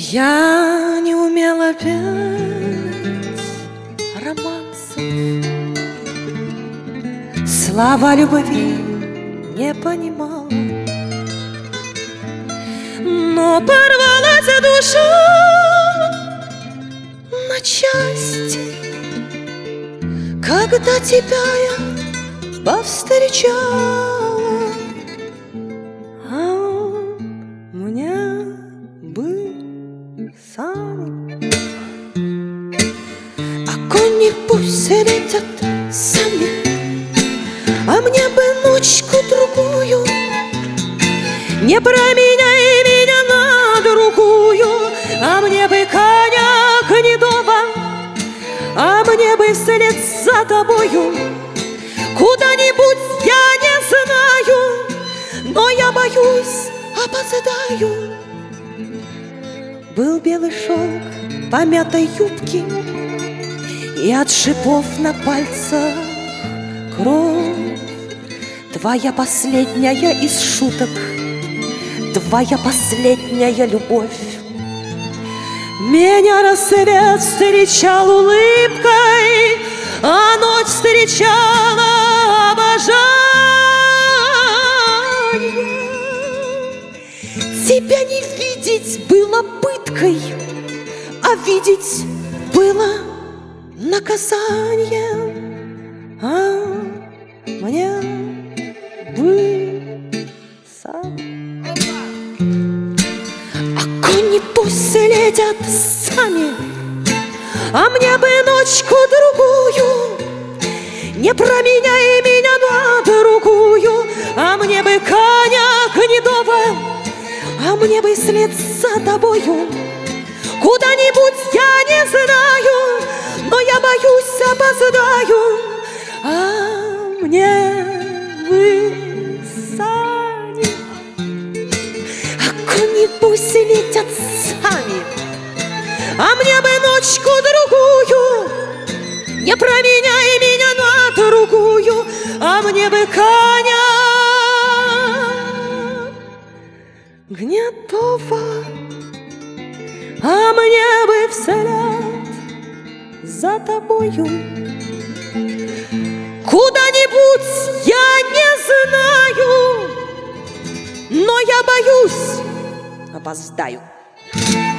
Я не умела петь романсов, слова любви не понимала, но порвалась душа на части, когда тебя я повстречала. А мне бы сами, а кони пусть летят сами, а мне бы ночку-другую, не променяй меня на другую, а мне бы коня гнедого, а мне бы вслед за тобою куда-нибудь, я не знаю, но я боюсь, опоздаю. Был белый шелк помятой юбки, и от шипов на пальцах кровь. Твоя последняя из шуток, твоя последняя любовь. Меня рассвет встречал улыбкой, а ночь встречала обожанием. Тебя не видеть было пыткой, а видеть было наказанием. А мне бы сам. А кони пусть летят сами, а мне бы ночку-другую, не променяй меня на другую, а мне бы коня гнедого, а мне бы след за тобою куда-нибудь, я не знаю, но я боюсь, опоздаю. А мне бы сани, а кони пусть летят сами, а мне бы ночку-другую, не променяй меня на другую, а мне бы коня гнедого, а мне бы вслед за тобою куда-нибудь, я не знаю, но я боюсь, опоздаю.